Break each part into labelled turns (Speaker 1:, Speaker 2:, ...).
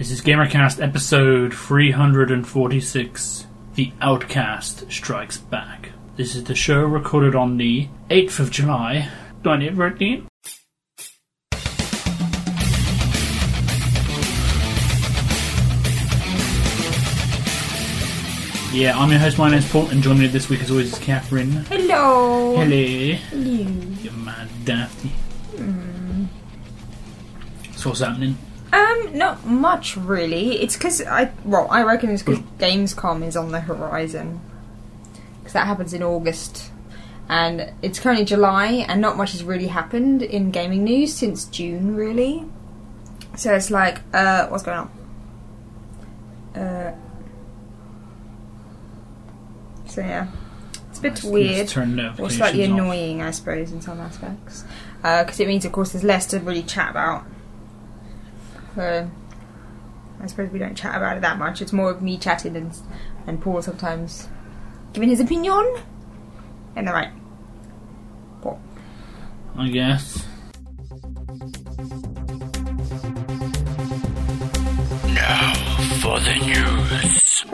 Speaker 1: This is GamerCast episode 346, The Outcast Strikes Back. This is the show recorded on the 8th of July, 2013. Yeah, I'm your host, my name's Paul, and joining me this week as always is Catherine.
Speaker 2: Hello!
Speaker 1: Hello.
Speaker 2: Hello.
Speaker 1: You mad dafty. So what's happening?
Speaker 2: Not much really. It's because I reckon it's because Gamescom is on the horizon. Because that happens in August. And it's currently July, and not much has really happened in gaming news since June, really. So it's like, what's going on? So yeah. It's a bit weird. Or slightly annoying, I suppose, in some aspects. Because it means, of course, there's less to really chat about. I suppose we don't chat about it that much. It's more of me chatting and Paul sometimes giving his opinion. And they're right. Paul.
Speaker 1: I guess. Now for the news.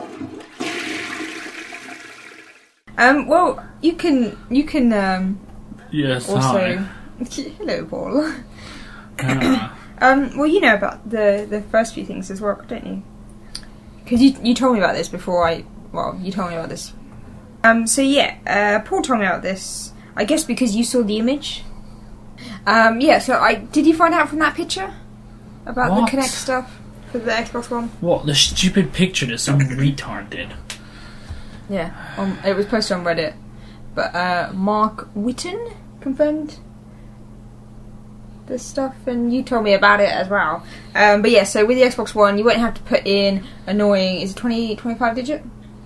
Speaker 2: Well, you can
Speaker 1: Yes,
Speaker 2: also
Speaker 1: hi.
Speaker 2: Hello, Paul.
Speaker 1: Ah.
Speaker 2: Well, you know about the first few things as well, don't you? Because you told me about this before you told me about this. So yeah, Paul told me about this, I guess because you saw the image. Yeah, so did you find out from that picture? About
Speaker 1: What?
Speaker 2: the Kinect stuff for the Xbox One?
Speaker 1: What, the stupid picture that some retard did?
Speaker 2: Yeah, it was posted on Reddit. But Mark Whitten confirmed this stuff, and you told me about it as well. But yeah, so with the Xbox One, you won't have to put in annoying, is it 25 digit?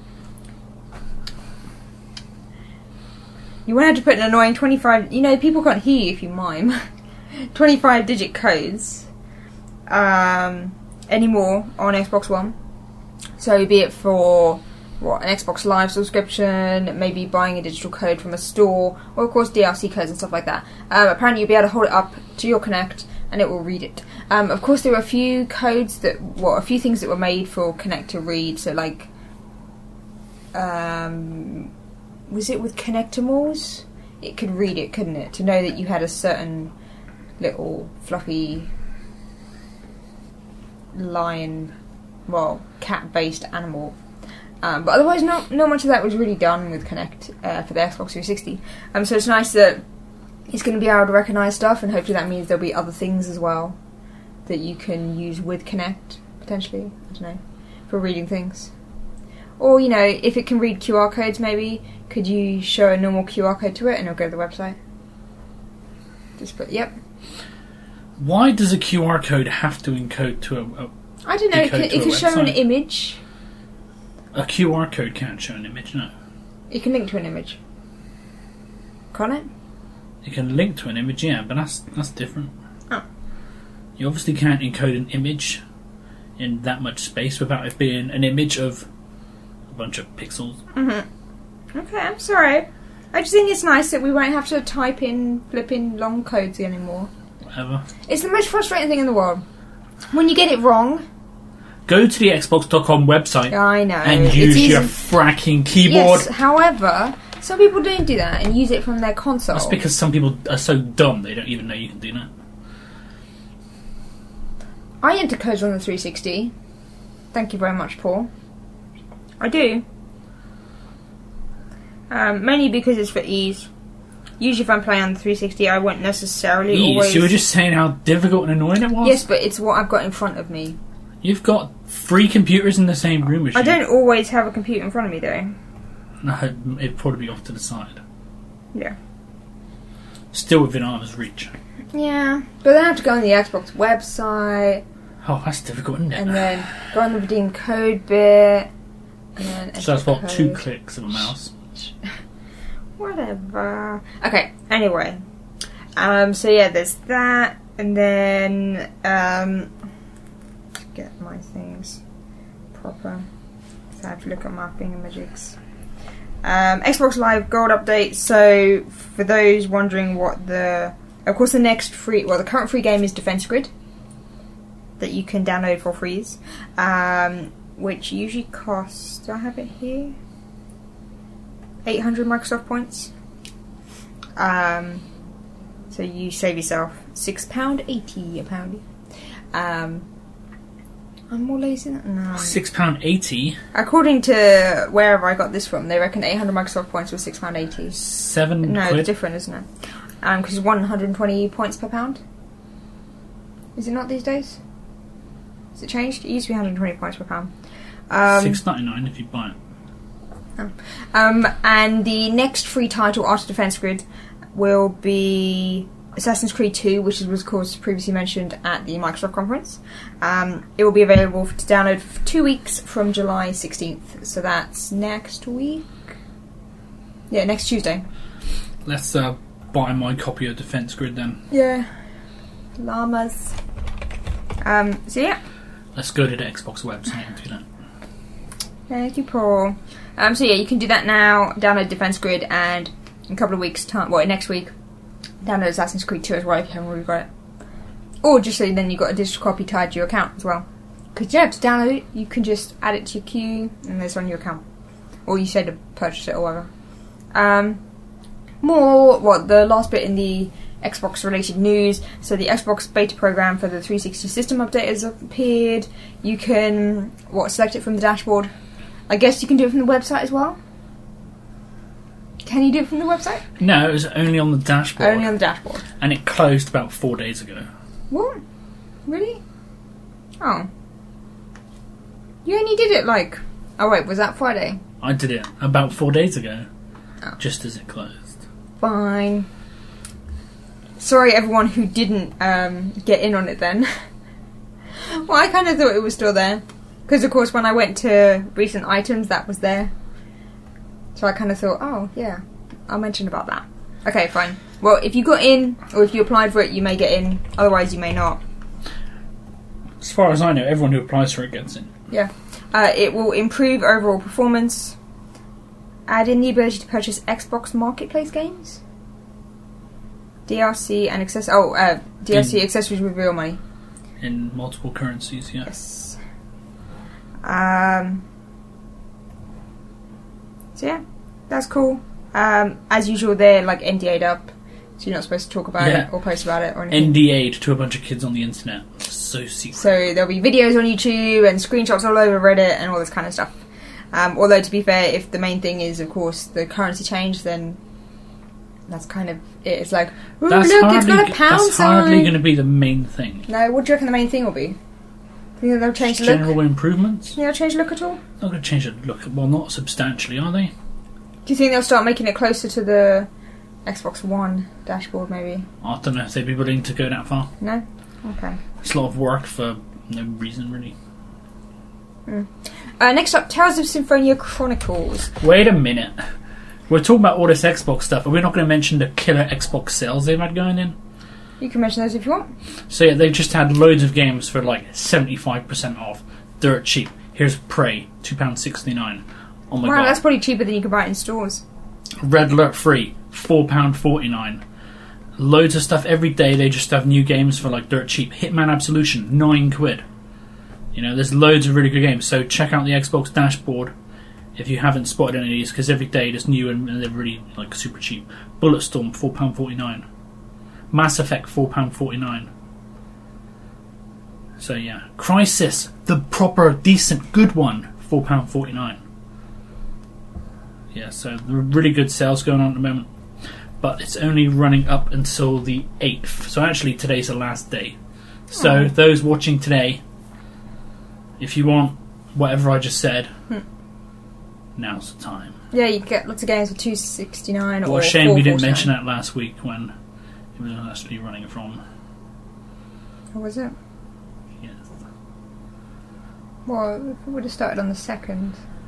Speaker 2: You won't have to put an annoying 25, people can't hear you if you mime, 25 digit codes anymore on Xbox One. So be it for an Xbox Live subscription, maybe buying a digital code from a store, or of course DLC codes and stuff like that. Apparently you'll be able to hold it up to your Kinect and it will read it. Of course there were a few things that were made for Kinect to read, so like, was it with Kinectimals? It could read it, couldn't it? To know that you had a certain little fluffy cat-based animal. But otherwise, not much of that was really done with Kinect for the Xbox 360. So it's nice that it's going to be able to recognise stuff, and hopefully that means there'll be other things as well that you can use with Kinect, potentially, I don't know, for reading things. Or, if it can read QR codes maybe, could you show a normal QR code to it and it'll go to the website? Just put, yep.
Speaker 1: Why does a QR code have to encode to a
Speaker 2: I don't know, it can show an image.
Speaker 1: A QR code can't show an image, no.
Speaker 2: It can link to an image. Can't it?
Speaker 1: It can link to an image, yeah, but that's different.
Speaker 2: Oh.
Speaker 1: You obviously can't encode an image in that much space without it being an image of a bunch of pixels.
Speaker 2: Mm-hmm. Okay, I'm sorry. I just think it's nice that we won't have to type in flipping long codes anymore.
Speaker 1: Whatever.
Speaker 2: It's the most frustrating thing in the world. When you get it wrong.
Speaker 1: Go to the Xbox.com website.
Speaker 2: I know.
Speaker 1: And use your fracking keyboard.
Speaker 2: Yes, however, some people don't do that and use it from their console.
Speaker 1: That's because some people are so dumb they don't even know you can do that.
Speaker 2: I enter codes on the 360. Thank you very much, Paul. I do. Mainly because it's for ease. Usually if I'm playing on the 360, I won't necessarily always...
Speaker 1: You were just saying how difficult and annoying it was?
Speaker 2: Yes, but it's what I've got in front of me.
Speaker 1: You've got 3 computers in the same room as you.
Speaker 2: I don't always have a computer in front of me, though.
Speaker 1: No, it'd probably be off to the side.
Speaker 2: Yeah.
Speaker 1: Still within arm's reach.
Speaker 2: Yeah, but then I have to go on the Xbox website.
Speaker 1: Oh, that's difficult, isn't it?
Speaker 2: And then go on the redeem code bit. And then
Speaker 1: so that's what, 2 clicks of a mouse?
Speaker 2: Whatever. Okay, anyway. So yeah, there's that. And then, get my things proper. So I have to look at my thingamajigs. Xbox Live Gold update. So for those wondering what of course the current free game is Defense Grid. that you can download for free, which usually costs, do I have it here? 800 Microsoft points. So you save yourself £6.80 a pound. I'm more lazy than no.
Speaker 1: £6.80.
Speaker 2: According to wherever I got this from, they reckon 800 Microsoft points was £6.80.
Speaker 1: £7.
Speaker 2: It's different, isn't it? Because it's 120 points per pound. Is it not these days? Has it changed? It used to be 120 points per pound.
Speaker 1: $6.99 if you buy it.
Speaker 2: And the next free title after Defense Grid will be Assassin's Creed 2, which was of course previously mentioned at the Microsoft conference. It will be available to download for 2 weeks from July 16th. So that's next week? Yeah, next Tuesday.
Speaker 1: Let's buy my copy of Defense Grid then.
Speaker 2: Yeah. Llamas. So yeah.
Speaker 1: Let's go to the Xbox website and do that.
Speaker 2: Thank you, Paul. So yeah, you can do that now. Download Defense Grid, and in a couple of weeks' time, next week, download Assassin's Creed 2 as well if you haven't already got it. Or just so then you've got a digital copy tied to your account as well. Because you don't have to download it, you can just add it to your queue and it's on your account. Or you say to purchase it or whatever. The last bit in the Xbox related news. So the Xbox beta program for the 360 system update has appeared. You can select it from the dashboard. I guess you can do it from the website as well. Can you do it from the website?
Speaker 1: No, it was only on the dashboard.
Speaker 2: Only on the dashboard.
Speaker 1: And it closed about 4 days ago.
Speaker 2: What? Really? Oh. You only did it oh wait, was that Friday?
Speaker 1: I did it about 4 days ago.
Speaker 2: Oh.
Speaker 1: Just as it closed.
Speaker 2: Fine. Sorry everyone who didn't get in on it then. Well, I kind of thought it was still there. Because of course when I went to recent items, that was there. So I kind of thought, oh yeah, I'll mention about that. Okay, fine. Well, if you got in, or if you applied for it, you may get in. Otherwise you may not.
Speaker 1: As far as I know, everyone who applies for it gets in.
Speaker 2: Yeah. It will improve overall performance. Add in the ability to purchase Xbox Marketplace games. DLC and DLC accessories with real money.
Speaker 1: In multiple currencies, yeah.
Speaker 2: Yes. So yeah, that's cool. As usual, they're NDA'd up, so you're not supposed to talk about it or post about it or anything.
Speaker 1: NDA'd to a bunch of kids on the internet. So secret.
Speaker 2: So there'll be videos on YouTube and screenshots all over Reddit and all this kind of stuff. Although to be fair, if the main thing is, of course, the currency change, then that's kind of it. It's like, ooh, look, it's got a pound sign.
Speaker 1: That's hardly going to be the main thing.
Speaker 2: No, what do you reckon the main thing will be? Do you think they'll change the look?
Speaker 1: General improvements?
Speaker 2: Yeah, they'll change the look at all?
Speaker 1: Not going to change the look. Well, not substantially, are they?
Speaker 2: Do you think they'll start making it closer to the Xbox One dashboard, maybe?
Speaker 1: I don't know if they'd be willing to go that far.
Speaker 2: No? Okay.
Speaker 1: It's a lot of work for no reason, really.
Speaker 2: Next up, Tales of Symphonia Chronicles.
Speaker 1: Wait a minute. We're talking about all this Xbox stuff. Are we not going to mention the killer Xbox sales they've had going in?
Speaker 2: You can mention those if you want.
Speaker 1: So yeah, they just had loads of games for 75% off. Dirt cheap. Here's Prey, £2.69. Oh my god.
Speaker 2: Wow, that's probably cheaper than you can buy it in stores.
Speaker 1: Red Alert Free, £4.49. Loads of stuff every day. They just have new games for dirt cheap. Hitman Absolution, £9. There's loads of really good games. So check out the Xbox dashboard if you haven't spotted any of these, because every day there's new and they're really super cheap. Bulletstorm, £4.49. Mass Effect, £4.49. So yeah, Crysis, the proper, decent, good one, £4.49. Yeah, so there are really good sales going on at the moment, but it's only running up until the 8th. So actually, today's the last day. So those watching today, if you want whatever I just said, now's the time.
Speaker 2: Yeah, you get lots of games for $2.69 or
Speaker 1: What a shame we didn't mention that last week when it was actually running from.
Speaker 2: What was it?
Speaker 1: Yes.
Speaker 2: Well, it would have started on the 2nd.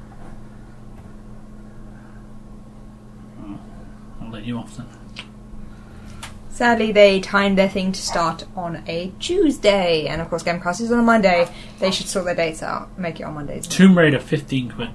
Speaker 1: I'll let you off then.
Speaker 2: Sadly, they timed their thing to start on a Tuesday, and of course Gamecast is on a Monday. They should sort their dates out, make it on Mondays.
Speaker 1: Tomb Raider, £15.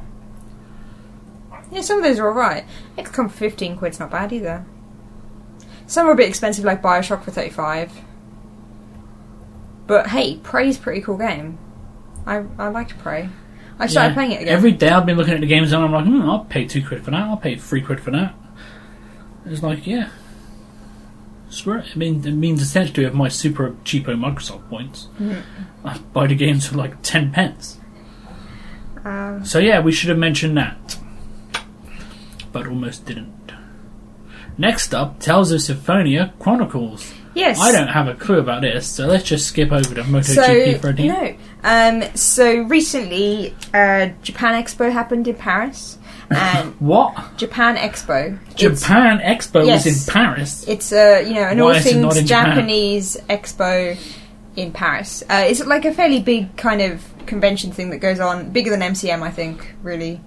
Speaker 2: Yeah, some of those are alright. XCOM for £15's not bad either. Some are a bit expensive, like Bioshock for $35. But hey, Prey's a pretty cool game. I liked Prey. I started playing it again.
Speaker 1: Every day I've been looking at the games and I'm like, I'll pay £2 for that, I'll pay £3 for that. It's like, yeah. Swear it. It means essentially with my super cheapo Microsoft points, I buy the games for like 10 pence. So yeah, we should have mentioned that. But almost didn't. Next up, Tales of Symphonia Chronicles.
Speaker 2: Yes.
Speaker 1: I don't have a clue about this, so let's just skip over to MotoGP for a team.
Speaker 2: No. So recently, Japan Expo happened in Paris. And
Speaker 1: What?
Speaker 2: Japan Expo.
Speaker 1: Japan Expo was in Paris?
Speaker 2: It's an all
Speaker 1: Why is it not
Speaker 2: things
Speaker 1: in Japan?
Speaker 2: Japanese expo in Paris. It's like a fairly big kind of convention thing that goes on, bigger than MCM, I think, really.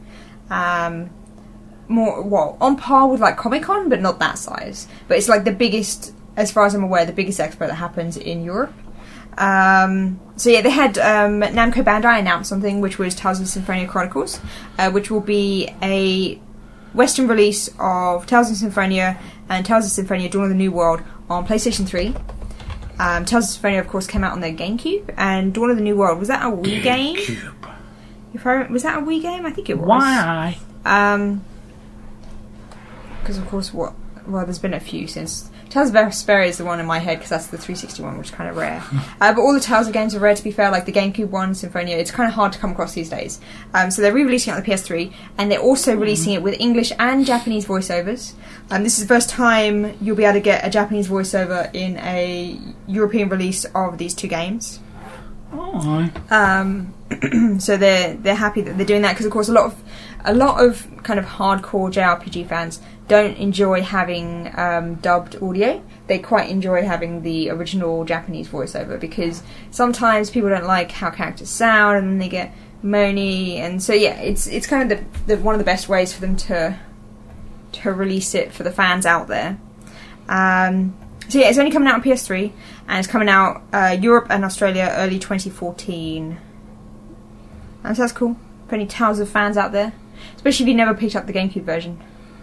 Speaker 2: More on par with like Comic-Con, but not that size. But it's like the biggest, as far as I'm aware, the biggest expo that happens in Europe. So yeah, they had Namco Bandai announce something, which was Tales of Symphonia Chronicles, which will be a Western release of Tales of Symphonia and Tales of Symphonia Dawn of the New World on PlayStation 3. Tales of Symphonia, of course, came out on the GameCube, and Dawn of the New World, was that a Wii game? Was that a Wii game? I think it was.
Speaker 1: Why?
Speaker 2: Because of course, there's been a few since. Tales of Vesperia is the one in my head because that's the 360 one, which is kind of rare. But all the Tales of games are rare, to be fair. Like the GameCube one, Symphonia, it's kind of hard to come across these days. So they're re-releasing it on the PS3, and they're also releasing it with English and Japanese voiceovers. This is the first time you'll be able to get a Japanese voiceover in a European release of these two games.
Speaker 1: Oh.
Speaker 2: So they're happy that they're doing that because, of course, a lot of kind of hardcore JRPG fans don't enjoy having dubbed audio. They quite enjoy having the original Japanese voiceover because sometimes people don't like how characters sound and then they get moany, and so yeah, it's kind of the one of the best ways for them to release it for the fans out there. So yeah, it's only coming out on PS3 and it's coming out Europe and Australia early 2014. And so that's cool for any Tales of fans out there, especially if you never picked up the GameCube version.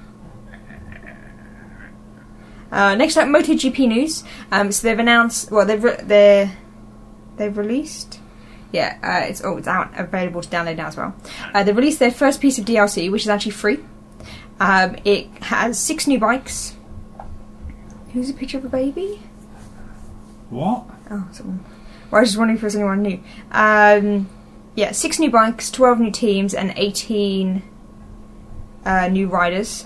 Speaker 2: Next up, MotoGP news. So they've announced, well, they've released. Yeah, it's out, available to download now as well. They've released their first piece of DLC, which is actually free. It has 6 new bikes. Who's a picture of a baby?
Speaker 1: What?
Speaker 2: Oh, someone. Well, I was just wondering if there was anyone new. Yeah, 6 new bikes, 12 new teams, and 18 new riders.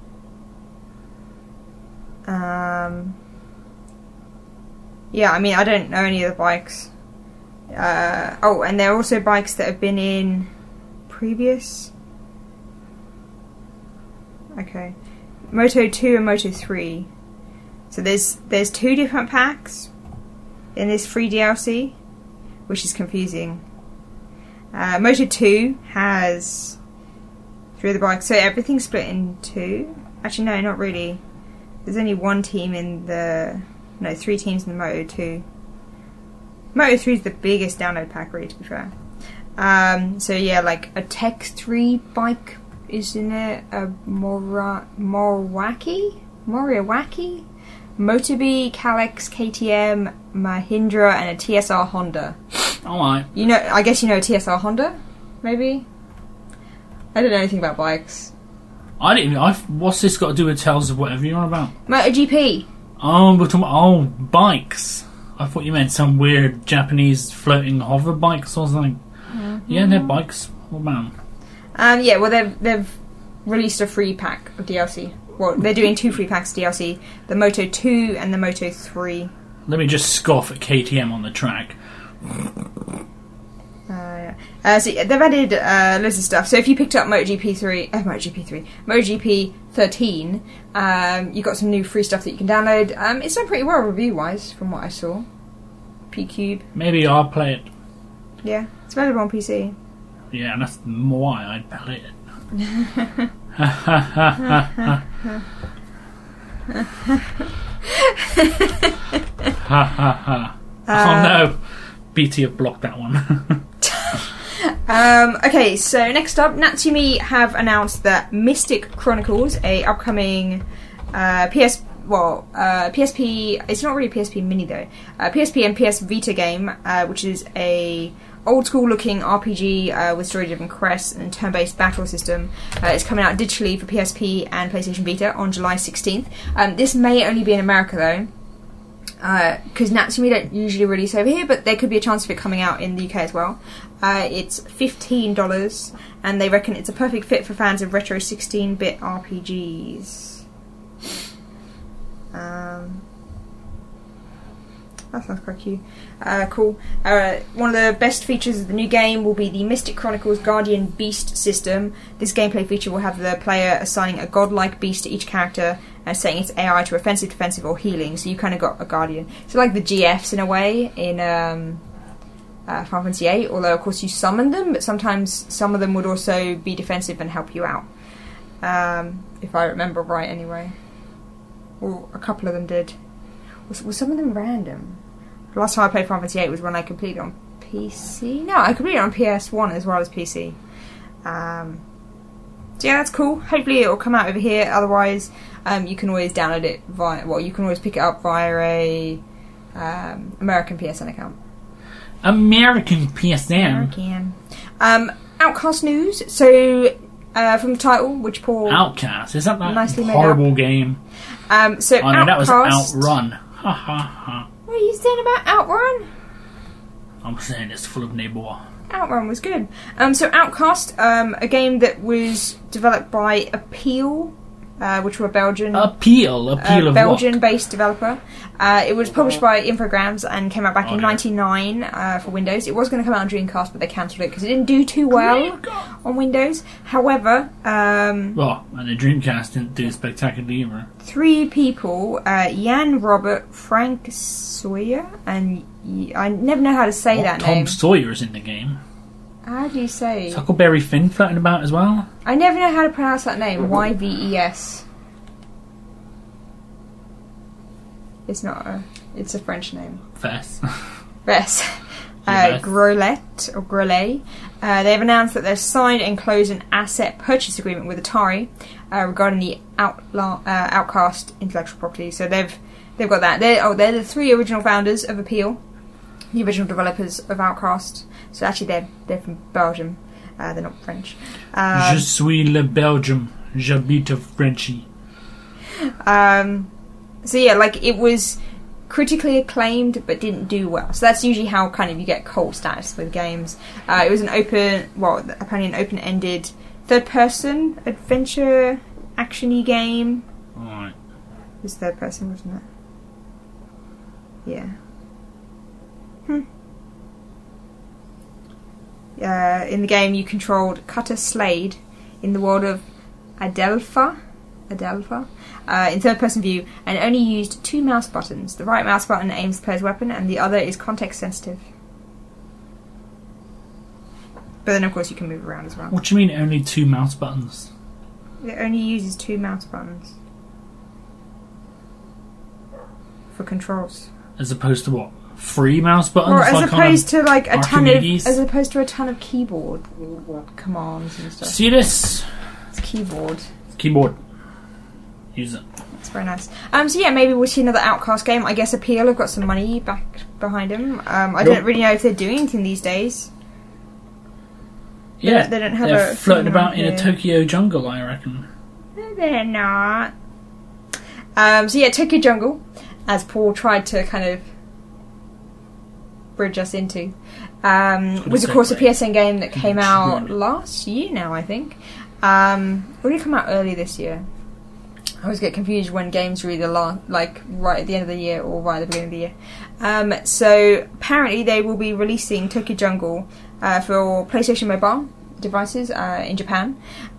Speaker 2: Yeah, I mean, I don't know any of the bikes. And there are also bikes that have been in previous. Okay, Moto 2 and Moto 3. So there's 2 different packs in this free DLC, which is confusing. Moto 2 has 3 of the bikes, so everything's split in 2. Actually, no, not really. There's only 1 team in the... No, 3 teams in the Moto 2. Moto 3 is the biggest download pack, really, to be fair. So yeah, like a Tech 3 bike is in it, a Moriwaki, Motobi, Kalex, KTM, Mahindra, and a TSR Honda.
Speaker 1: Alright.
Speaker 2: I guess you know a TSR Honda, maybe? I don't know anything about bikes.
Speaker 1: What's this got to do with Tales of whatever you're on about?
Speaker 2: MotoGP.
Speaker 1: Oh, we're talking about, bikes. I thought you meant some weird Japanese floating hover bikes or something. Mm-hmm. Yeah, they're bikes. What about them?
Speaker 2: Yeah, well, they've released a free pack of DLC. Well, they're doing 2 free packs of DLC. The Moto 2 and the Moto 3.
Speaker 1: Let me just scoff at KTM on the track.
Speaker 2: So they've added loads of stuff. So if you picked up MotoGP 13, you got some new free stuff that you can download. It's done pretty well review-wise, from what I saw. P-Cube.
Speaker 1: Maybe I'll play it.
Speaker 2: Yeah, it's available on PC.
Speaker 1: Yeah, and that's why I'd play it. Oh no, BT have blocked that one.
Speaker 2: Okay, so next up, Natsume have announced that Mystic Chronicles, a upcoming PSP. It's not really a PSP Mini though. PSP and PS Vita game, which is a old school looking RPG with story-driven quests and turn-based battle system. It's coming out digitally for PSP and PlayStation Vita on July 16th. This may only be in America though, because Natsumi don't usually release over here, but there could be a chance of it coming out in the UK as well. It's $15, and they reckon it's a perfect fit for fans of retro 16-bit RPGs. That sounds quite cute. Cool. One of the best features of the new game will be the Mystic Chronicles Guardian Beast system. This gameplay feature will have the player assigning a godlike beast to each character and setting its AI to offensive, defensive, or healing. So you kind of got a guardian. So like the GFs in a way in Final Fantasy VIII, although of course you summon them, but sometimes some of them would also be defensive and help you out. If I remember right anyway. Or a couple of them did. Was some of them random? The last time I played Final Fantasy VIII was when I completed on PC. No, I completed on PS1 as well as PC. So yeah, that's cool. Hopefully it will come out over here. Otherwise, you can always download it via... Well, you can always pick it up via a American PSN account.
Speaker 1: American PSN?
Speaker 2: American. Outcast news. So, from the title, which Paul...
Speaker 1: Outcast? Is that
Speaker 2: nicely
Speaker 1: horrible game?
Speaker 2: So
Speaker 1: oh no,
Speaker 2: Outcast,
Speaker 1: that was Outrun. Ha ha ha.
Speaker 2: What are you saying about Outrun?
Speaker 1: I'm saying it's full of neighbour.
Speaker 2: Outrun was good. So Outcast, a game that was developed by Appeal, which were Belgian.
Speaker 1: Appeal of
Speaker 2: Belgian-based developer. It was published by Infogrames and came out back in '99 for Windows. It was going to come out on Dreamcast, but they cancelled it because it didn't do too well on Windows. However,
Speaker 1: and the Dreamcast didn't do spectacularly either. 3
Speaker 2: people: Jan Robert, Frank Sawyer, and I never know how to say that name.
Speaker 1: Tom Sawyer is in the game.
Speaker 2: How do you say?
Speaker 1: Huckleberry Finn floating about as well.
Speaker 2: I never know how to pronounce that name. Yves. It's not a... It's a French name.
Speaker 1: Vess.
Speaker 2: Grolet, or Grolet. They've announced that they've signed and closed an asset purchase agreement with Atari regarding the Outcast intellectual property. So they've got that. They're the 3 original founders of Appeal, the original developers of Outcast. So actually they're from Belgium. They're not French.
Speaker 1: Je suis le Belgium. J'habite Frenchy.
Speaker 2: So yeah, like it was critically acclaimed but didn't do well. So that's usually how kind of you get cult status with games. It was apparently an open-ended third-person adventure action-y game.
Speaker 1: Alright.
Speaker 2: It was third-person, wasn't it? Yeah. In the game, you controlled Cutter Slade in the world of Adelpha, in third-person view, and only used 2 mouse buttons. The right mouse button aims the player's weapon, and the other is context-sensitive. But then, of course, you can move around as well.
Speaker 1: What do you mean, only 2 mouse buttons?
Speaker 2: It only uses 2 mouse buttons for controls.
Speaker 1: As opposed to what? 3 mouse buttons?
Speaker 2: Or as opposed to like a ton of keyboard commands and stuff.
Speaker 1: See this?
Speaker 2: It's keyboard.
Speaker 1: Use it.
Speaker 2: That's very nice. So yeah, maybe we'll see another Outcast game. I guess Appeal have got some money back behind them. I don't really know if they're doing anything these days.
Speaker 1: Yeah,
Speaker 2: they don't have
Speaker 1: they're floating about in a Tokyo jungle, I reckon.
Speaker 2: No, they're not. So yeah, Tokyo Jungle, as Paul tried to kind of bridge us into, was of course a PSN game that came out last year now, I think. Or did it come out early this year? I always get confused when games are either right at the end of the year or right at the beginning of the year. So apparently they will be releasing Tokyo Jungle for PlayStation Mobile devices in Japan,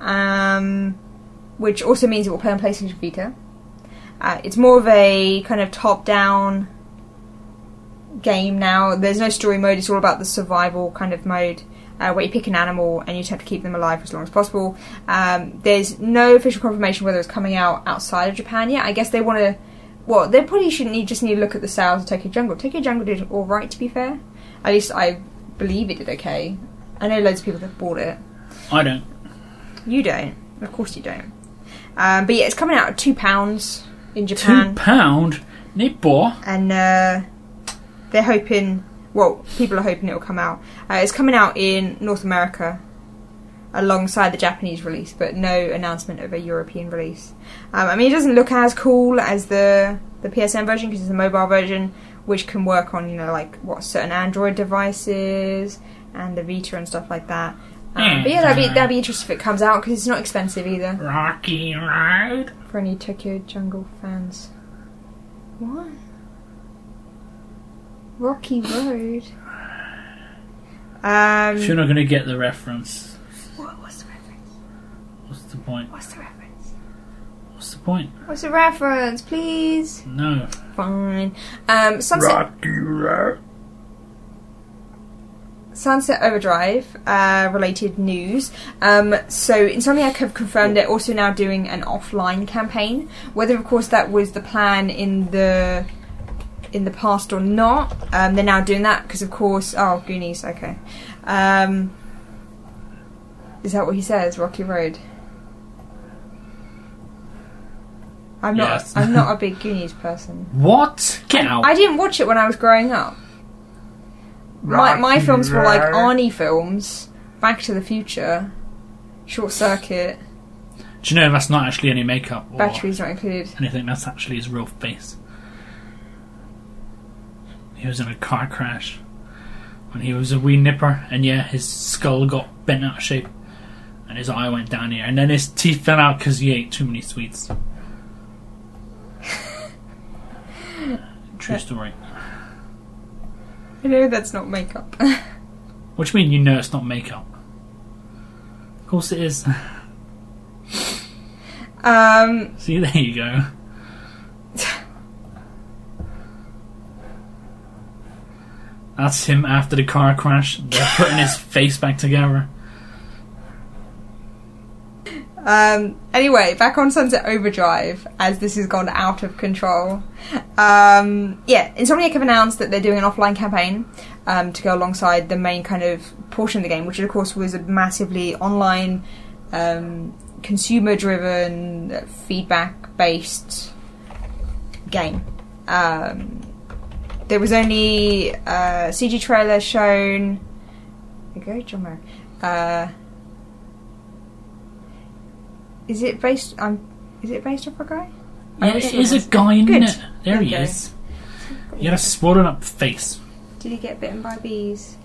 Speaker 2: which also means it will play on PlayStation Vita. It's more of a kind of top-down game now. There's no story mode, it's all about the survival kind of mode, where you pick an animal and you just have to keep them alive for as long as possible. There's no official confirmation whether it's coming out outside of Japan yet. I guess they want to... Well, they probably just need to look at the sales of Tokyo Jungle. Tokyo Jungle did alright, to be fair. At least I believe it did okay. I know loads of people that bought it.
Speaker 1: I don't.
Speaker 2: You don't. Of course you don't. But yeah, it's coming out at £2 in Japan.
Speaker 1: £2? Nippo?
Speaker 2: And they're hoping... Well, people are hoping it'll come out. It's coming out in North America alongside the Japanese release, but no announcement of a European release. I mean, it doesn't look as cool as the PSN version because it's a mobile version, which can work on, certain Android devices and the Vita and stuff like that. But yeah, that'd be interesting if it comes out because it's not expensive either.
Speaker 1: Rocky Road?
Speaker 2: For any Tokyo Jungle fans. What? Rocky Road?
Speaker 1: If you're not going to get the reference...
Speaker 2: What's the reference?
Speaker 1: What's the point?
Speaker 2: What's the reference?
Speaker 1: What's the point?
Speaker 2: What's the reference, please?
Speaker 1: No.
Speaker 2: Fine.
Speaker 1: Rocky Road.
Speaker 2: Sunset Overdrive related news. So Insomniac have confirmed they're also now doing an offline campaign. Whether, of course, that was the plan in the past or not, they're now doing that because, of course... Oh, Goonies, okay. Is that what he says? Rocky Road? I'm not a big Goonies person.
Speaker 1: What? Get out.
Speaker 2: I didn't watch it when I was growing up. My films were like Arnie films, Back to the Future, Short Circuit.
Speaker 1: Do you know that's not actually any makeup or
Speaker 2: Batteries not included.
Speaker 1: anything? That's actually his real face. He was in a car crash when he was a wee nipper, and yeah, his skull got bent out of shape, and his eye went down here, and then his teeth fell out because he ate too many sweets. True story.
Speaker 2: I know that's not makeup.
Speaker 1: What do you mean you know it's not makeup? Of course it is. See, there you go. That's him after the car crash. They're putting his face back together.
Speaker 2: Anyway, back on Sunset Overdrive, as this has gone out of control. Insomniac have announced that they're doing an offline campaign to go alongside the main kind of portion of the game, which of course was a massively online, consumer-driven, feedback-based game. There was only a CG trailer shown. There you go, John Moore. Is it based off a guy?
Speaker 1: Yeah, it is a guy, isn't
Speaker 2: Good.
Speaker 1: it? There he is. He had a swollen up face.
Speaker 2: Did he get bitten by bees?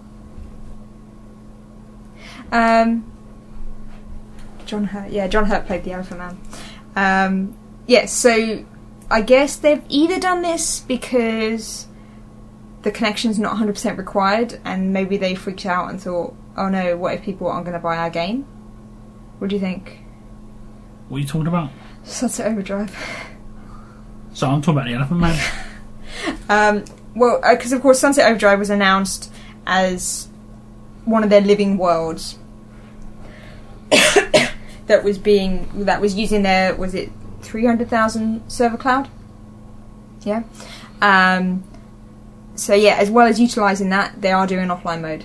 Speaker 2: John Hurt. Yeah, John Hurt played the Elephant Man. So I guess they've either done this because the connection's not 100% required, and maybe they freaked out and thought, oh no, what if people aren't going to buy our game? What do you think?
Speaker 1: What are you talking about?
Speaker 2: Sunset Overdrive.
Speaker 1: So I'm talking about the Elephant Man.
Speaker 2: Because of course Sunset Overdrive was announced as one of their living worlds that was using their, was it 300,000 server cloud? Yeah. As well as utilising that, they are doing an offline mode.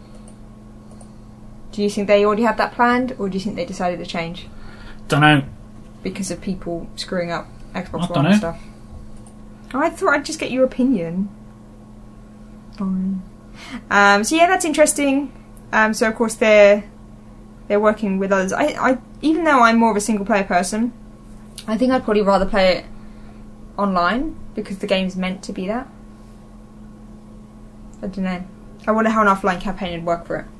Speaker 2: Do you think they already had that planned, or do you think they decided to change?
Speaker 1: Don't know.
Speaker 2: Because of people screwing up Xbox
Speaker 1: I
Speaker 2: One and stuff. I thought I'd just get your opinion. Fine. That's interesting. So of course they're working with others. I even though I'm more of a single player person, I think I'd probably rather play it online because the game's meant to be that. I don't know. I wonder how an offline campaign would work for it.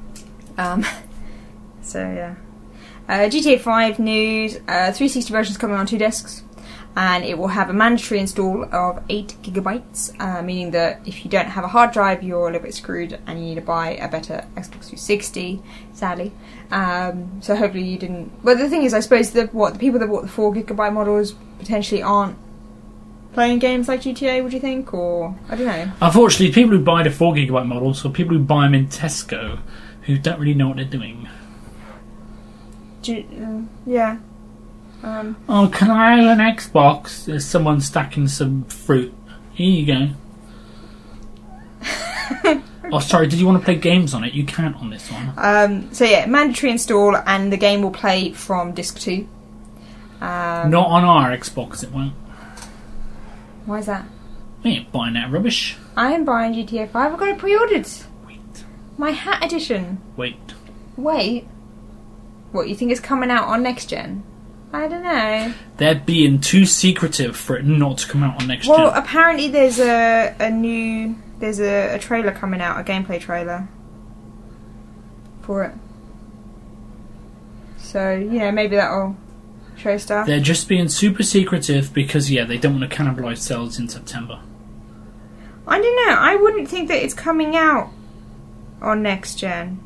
Speaker 2: GTA 5 news. 360 version's coming on 2 discs, and it will have a mandatory install of 8 gigabytes, meaning that if you don't have a hard drive, you're a little bit screwed, and you need to buy a better Xbox 360. Sadly, so hopefully you didn't. But the thing is, I suppose the people that bought the 4 gigabyte models potentially aren't playing games like GTA. Would you think, or I don't know.
Speaker 1: Unfortunately, people who buy the 4 gigabyte models, or people who buy them in Tesco, who don't really know what they're doing.
Speaker 2: Yeah.
Speaker 1: Oh, can I have an Xbox? There's someone stacking some fruit. Here you go. Oh, sorry, did you want to play games on it? You can't on this one.
Speaker 2: Mandatory install, and the game will play from disc 2.
Speaker 1: Not on our Xbox, it won't.
Speaker 2: Why is that?
Speaker 1: We ain't buying that rubbish.
Speaker 2: I am buying GTA 5. I've got it pre-ordered.
Speaker 1: Wait.
Speaker 2: My hat edition.
Speaker 1: Wait.
Speaker 2: Wait. What, you think it's coming out on next gen? I don't know.
Speaker 1: They're being too secretive for it not to come out on next
Speaker 2: Well,
Speaker 1: gen.
Speaker 2: apparently there's a trailer coming out, a gameplay trailer for it. So, you know, maybe that'll show stuff.
Speaker 1: They're just being super secretive because, yeah, they don't want to cannibalise sales in September.
Speaker 2: I don't know. I wouldn't think that it's coming out on next gen.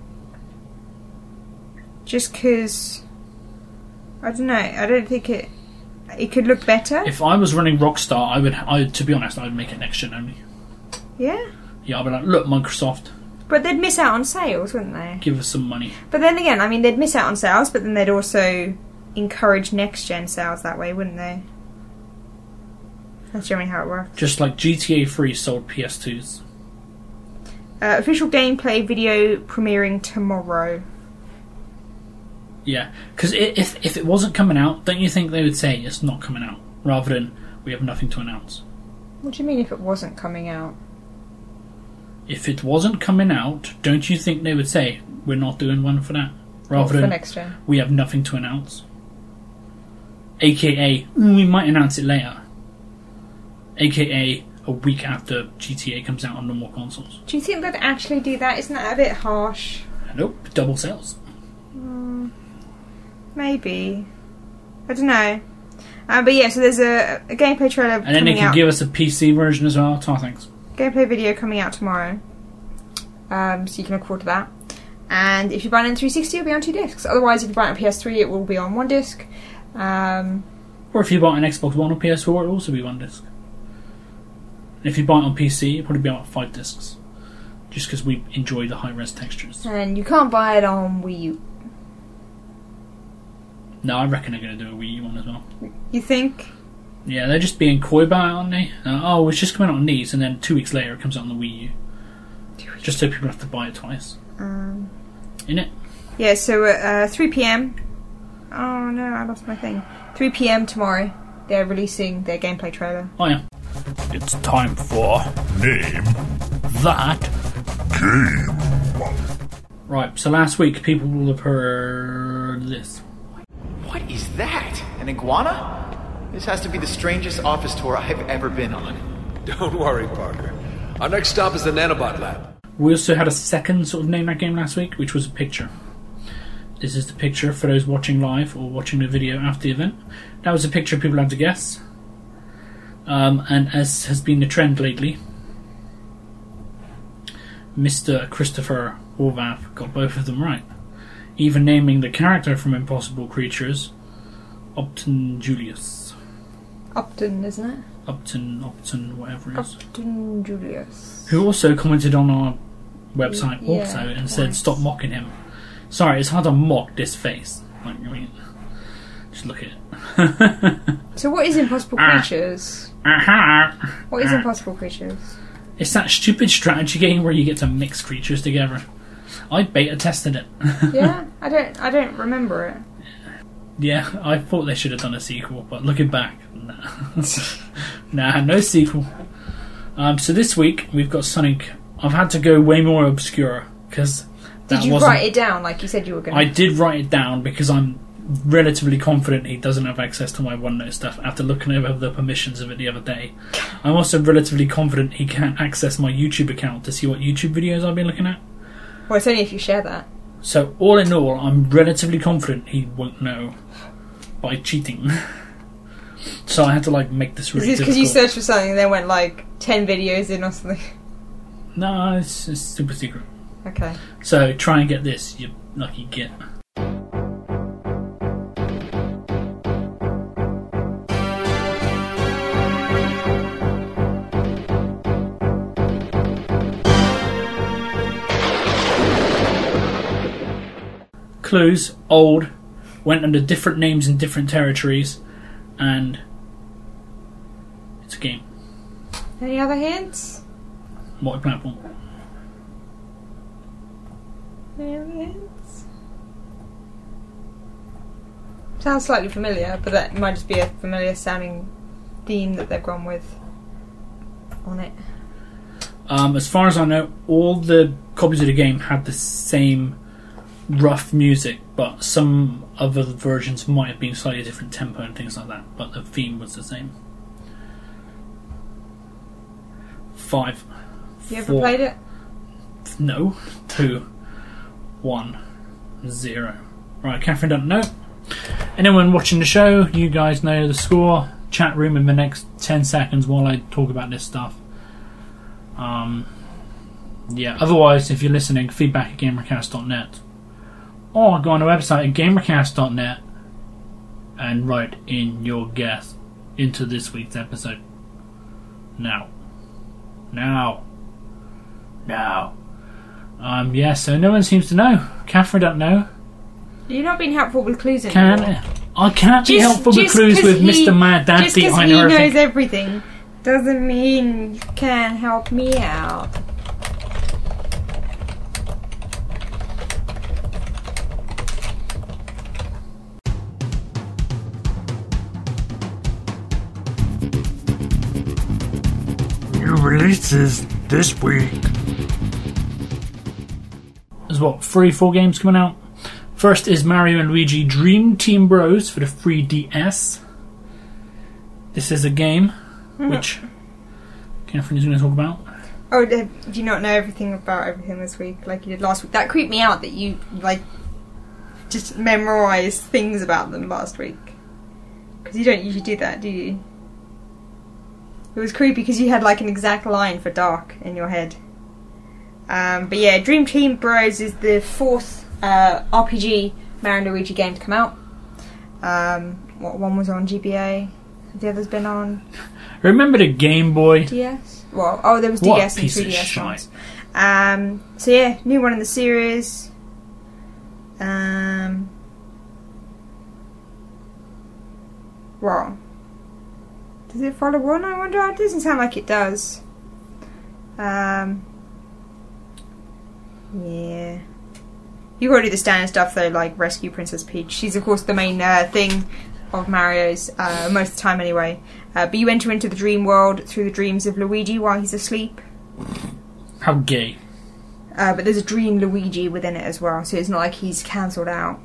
Speaker 2: Just because, I don't know. I don't think it could look better.
Speaker 1: If I was running Rockstar, I would, to be honest, I would make it next gen only.
Speaker 2: Yeah.
Speaker 1: Yeah, I'd be like, look, Microsoft,
Speaker 2: But they'd miss out on sales, wouldn't they?
Speaker 1: give us some money.
Speaker 2: But then again, I mean, they'd miss out on sales, but then they'd also encourage next-gen sales that way, wouldn't they? That's generally how it works.
Speaker 1: Just like GTA 3 sold PS2s.
Speaker 2: Official gameplay video premiering tomorrow.
Speaker 1: Yeah, because if it wasn't coming out, don't you think they would say it's not coming out, rather than we have nothing to announce?
Speaker 2: What do you mean if it wasn't coming out?
Speaker 1: If it wasn't coming out, don't you think they would say we're not doing one for that, rather
Speaker 2: For
Speaker 1: than
Speaker 2: next gen.
Speaker 1: we have nothing to announce? AKA, we might announce it later. AKA, a week after GTA comes out on normal consoles.
Speaker 2: Do you think they'd actually do that? Isn't that a bit harsh?
Speaker 1: Nope, double sales.
Speaker 2: Maybe. I don't know. But yeah, so there's a gameplay trailer
Speaker 1: And then they
Speaker 2: coming
Speaker 1: can
Speaker 2: out.
Speaker 1: give us a PC version as well. Thanks.
Speaker 2: Gameplay video coming out tomorrow. So you can look forward to that. And if you buy it on 360, it'll be on 2 discs. Otherwise, if you buy it on PS3, it will be on 1 disc.
Speaker 1: Or if you buy an Xbox One or PS4, it'll also be 1 disc. And if you buy it on PC, it'll probably be on 5 discs. Just because we enjoy the high-res textures.
Speaker 2: And you can't buy it on Wii U.
Speaker 1: No, I reckon they're going to do a Wii U one as well.
Speaker 2: You think?
Speaker 1: Yeah, they're just being coy about it, aren't they? Oh, it's just coming out on these, and then 2 weeks later it comes out on the Wii U. Just so people have to buy it twice. Innit?
Speaker 2: Yeah, so at 3 PM... Oh no, I lost my thing. 3 PM tomorrow, they're releasing their gameplay trailer.
Speaker 1: Oh yeah. It's time for
Speaker 3: Name
Speaker 1: that.
Speaker 3: Game.
Speaker 1: Right, so last week people will have heard this.
Speaker 4: What is that? An iguana? This has to be the strangest office tour I've ever been on.
Speaker 5: Don't worry, Parker. Our next stop is the Nanobot Lab.
Speaker 1: We also had a second sort of name that game last week, which was a picture. This is the picture for those watching live or watching the video after the event. That was a picture people had to guess. And as has been the trend lately, Mr. Christopher Horvath got both of them right. Even naming the character from Impossible Creatures, Upton Julius.
Speaker 2: Upton, isn't it?
Speaker 1: Upton, whatever it is.
Speaker 2: Upton Julius.
Speaker 1: Who also commented on our website
Speaker 2: Yeah,
Speaker 1: also and said,
Speaker 2: nice.
Speaker 1: stop mocking him. Sorry, it's hard to mock this face. Like, I mean, just look at it.
Speaker 2: So what is Impossible Creatures? What is Impossible Creatures?
Speaker 1: It's that stupid strategy game where you get to mix creatures together. I beta tested it.
Speaker 2: Yeah? I don't remember it.
Speaker 1: Yeah, I thought they should have done a sequel, but looking back, nah, no sequel. So this week we've got something. I've had to go way more obscure because
Speaker 2: Did you write it down like you said you were going to?
Speaker 1: I did write it down because I'm relatively confident he doesn't have access to my OneNote stuff after looking over the permissions of it the other day. I'm also relatively confident he can't access my YouTube account to see what YouTube videos I've been looking at.
Speaker 2: Well, it's only if you share that.
Speaker 1: So all in all, I'm relatively confident he won't know by cheating. So I had to make this really
Speaker 2: Is this because you
Speaker 1: difficult.
Speaker 2: searched for something and then went 10 videos in or something?
Speaker 1: No, it's super secret.
Speaker 2: Okay.
Speaker 1: So try and get this, you lucky git. Clues, old, went under different names in different territories, and it's a game.
Speaker 2: Any other hints?
Speaker 1: Multi-platform.
Speaker 2: Any other hints? Sounds slightly familiar, but that might just be a familiar sounding theme that they've gone with on it.
Speaker 1: As far as I know, all the copies of the game had the same rough music, but some other versions might have been slightly different tempo and things like that, but the theme was the same. 5.
Speaker 2: You ever
Speaker 1: 4,
Speaker 2: played it?
Speaker 1: No. 2, 1, 0. Right, Catherine doesn't know. Anyone watching the show, you guys know the score. Chat room in the next 10 seconds while I talk about this stuff. Yeah, otherwise, if you're listening, feedback at gamercast.net. Or go on the website at gamercast.net and write in your guess into this week's episode. Now. Yeah, so no one seems to know. Catherine don't know.
Speaker 2: You're not being helpful with clues anymore.
Speaker 1: I can't be helpful with clues with Mr. Mad Dad
Speaker 2: just because
Speaker 1: behind
Speaker 2: he
Speaker 1: everything.
Speaker 2: knows everything doesn't mean you can help me out.
Speaker 1: New releases this week. There's 3-4 games coming out. First is Mario and Luigi Dream Team Bros for the 3DS. This is a game which Catherine is going to talk about.
Speaker 2: Oh, do you not know everything about everything this week like you did last week? That creeped me out that you just memorised things about them last week. Because you don't usually do that, do you? It was creepy because you had an exact line for dark in your head. But yeah, Dream Team Bros is the 4th RPG Mario and Luigi game to come out. One was on GBA. Have the others been on
Speaker 1: Remember the Game Boy?
Speaker 2: DS? There was DS
Speaker 1: What
Speaker 2: and
Speaker 1: piece of
Speaker 2: 3DS
Speaker 1: shite.
Speaker 2: ones. So yeah, new one in the series. Well, does it follow one? I wonder. It doesn't sound like it does. Yeah. You've got to do the standard stuff though, like rescue Princess Peach. She's of course the main thing of Mario's, most of the time anyway. But you enter into the dream world through the dreams of Luigi while he's asleep.
Speaker 1: How gay.
Speaker 2: But there's a dream Luigi within it as well, so it's not like he's cancelled out.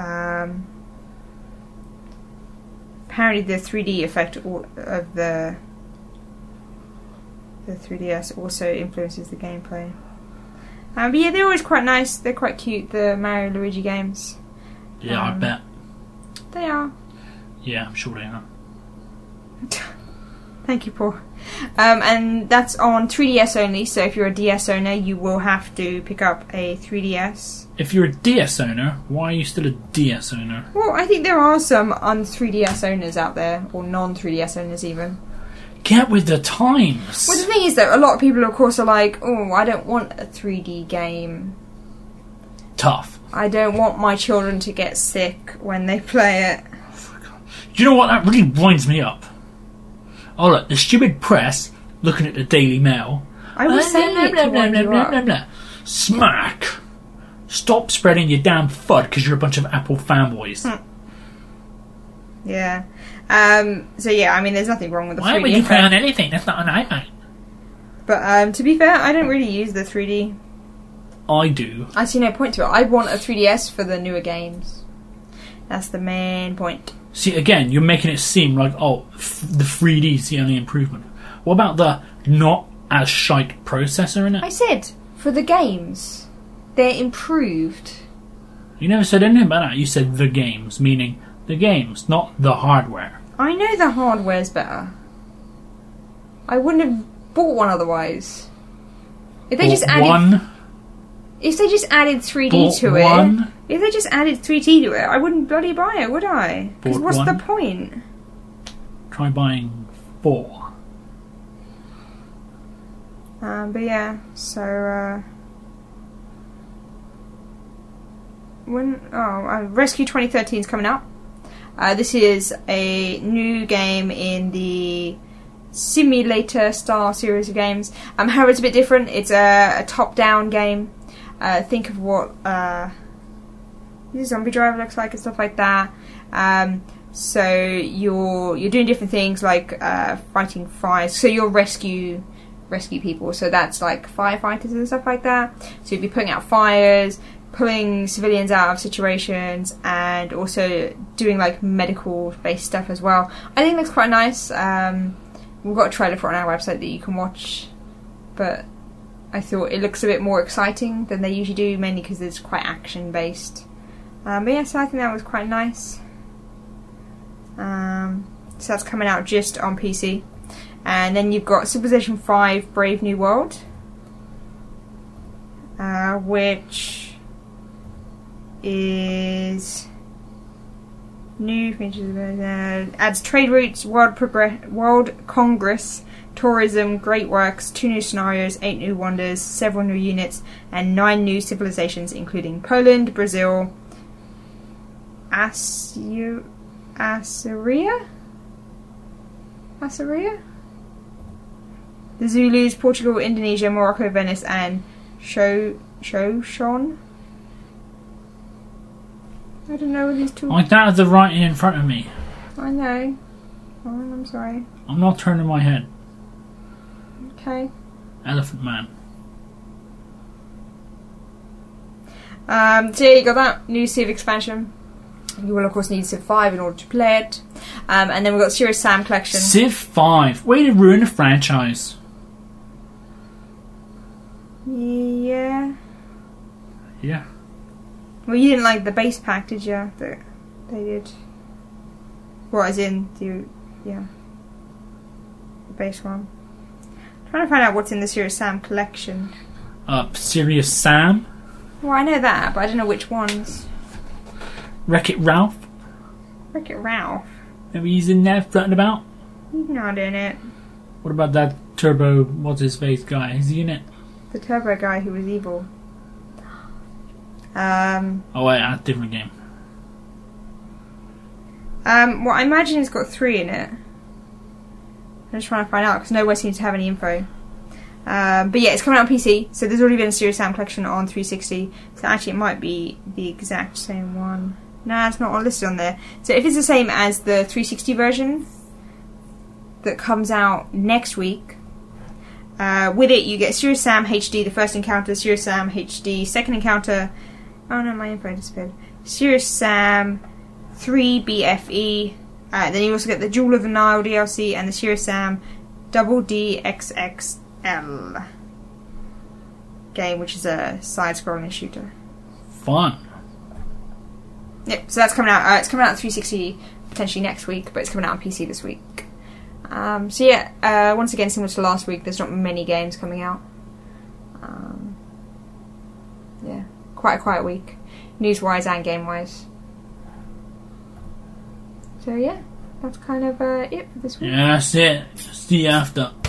Speaker 2: Apparently the 3D effect of the 3DS also influences the gameplay. But yeah, they're always quite nice. They're quite cute, the Mario and Luigi games.
Speaker 1: Yeah, I bet.
Speaker 2: They are.
Speaker 1: Yeah, I'm sure they are.
Speaker 2: Thank you, Paul. And that's on 3DS only, so if you're a DS owner, you will have to pick up a 3DS.
Speaker 1: If you're a DS owner, why are you still a DS owner?
Speaker 2: Well, I think there are some un-3DS owners out there, or non-3DS owners even.
Speaker 1: Get with the times.
Speaker 2: Well, the thing is, though, a lot of people, of course, are like, oh, I don't want a 3D game.
Speaker 1: Tough.
Speaker 2: I don't want my children to get sick when they play it.
Speaker 1: Do you know what? That really winds me up. Oh, look, the stupid press, looking at the Daily Mail.
Speaker 2: I was saying it to wind you up.
Speaker 1: Smack. Stop spreading your damn FUD because you're a bunch of Apple fanboys.
Speaker 2: Yeah. So yeah, I mean, there's nothing wrong with the 3D.
Speaker 1: Why would you play on anything? That's not an iPad.
Speaker 2: But to be fair, I don't really use the 3D.
Speaker 1: I do.
Speaker 2: I see no point to it. I want a 3DS for the newer games. That's the main point.
Speaker 1: See, again, you're making it seem like, the 3D is the only improvement. What about the not as shite processor in it?
Speaker 2: I said, for the games, they're improved.
Speaker 1: You never said anything about that. You said the games, meaning the games, not the hardware.
Speaker 2: I know the hardware's better. I wouldn't have bought one otherwise. If they just added 3D to it, if they just added 3D to it, I wouldn't bloody buy it, would I? Because what's the point?
Speaker 1: Try buying 4.
Speaker 2: But yeah, so Rescue 2013 is coming out. This is a new game in the Simulator Star series of games. However, it's a bit different. It's a top-down game. Think of what the zombie driver looks like and stuff like that. So you're doing different things like fighting fires. So you'll rescue people. So that's like firefighters and stuff like that. So you'll be putting out fires, pulling civilians out of situations, and also doing like medical based stuff as well. I think it looks quite nice. We've got a trailer for it on our website that you can watch, but I thought it looks a bit more exciting than they usually do, mainly because it's quite action based. But yeah, so I think that was quite nice. So that's coming out just on PC. And then you've got Civilization 5 Brave New World, which is new features, adds trade routes, World Congress, tourism, great works, 2 new scenarios, 8 new wonders, several new units, and 9 new civilizations, including Poland, Brazil, Assyria? The Zulus, Portugal, Indonesia, Morocco, Venice, and Shoshone. I don't know what these two.
Speaker 1: Like that is the writing in front of me.
Speaker 2: I know. Oh, I'm sorry.
Speaker 1: I'm not turning my head.
Speaker 2: Okay.
Speaker 1: Elephant Man.
Speaker 2: So yeah, you got that new Civ expansion. You will of course need Civ 5 in order to play it. And then we've got Serious Sam collection.
Speaker 1: Civ 5. Way to ruin the franchise.
Speaker 2: Yeah.
Speaker 1: Yeah.
Speaker 2: Well, you didn't like the base pack, did you? That they did. What, as in the base one. I'm trying to find out what's in the Serious Sam collection.
Speaker 1: Serious Sam.
Speaker 2: Well, I know that, but I don't know which ones.
Speaker 1: Wreck-It Ralph.
Speaker 2: Wreck-It Ralph.
Speaker 1: Maybe he's in there floating about.
Speaker 2: He's not in it.
Speaker 1: What about that Turbo, what's his face guy? Is he in it?
Speaker 2: The Turbo guy who was evil.
Speaker 1: Oh wait, that's a different game.
Speaker 2: Well, I imagine it's got 3 in it. I'm just trying to find out because nowhere seems to have any info. But yeah, it's coming out on PC, so there's already been a Serious Sam collection on 360. So actually, it might be the exact same one. Nah, it's not listed on there. So if it's the same as the 360 version that comes out next week, with it you get Serious Sam HD, the first encounter, Serious Sam HD, second encounter. Oh no, my info disappeared. Serious Sam 3 BFE. Then you also get the Jewel of the Nile DLC and the Serious Sam Double DXXL game, which is a side-scrolling shooter.
Speaker 1: Fun.
Speaker 2: Yep, so that's coming out. It's coming out on 360 potentially next week, but it's coming out on PC this week. So yeah, once again, similar to last week, there's not many games coming out. Yeah, quite a quiet week, news-wise and game-wise. So yeah, that's kind of it for this week.
Speaker 1: Yeah, that's it. See you after.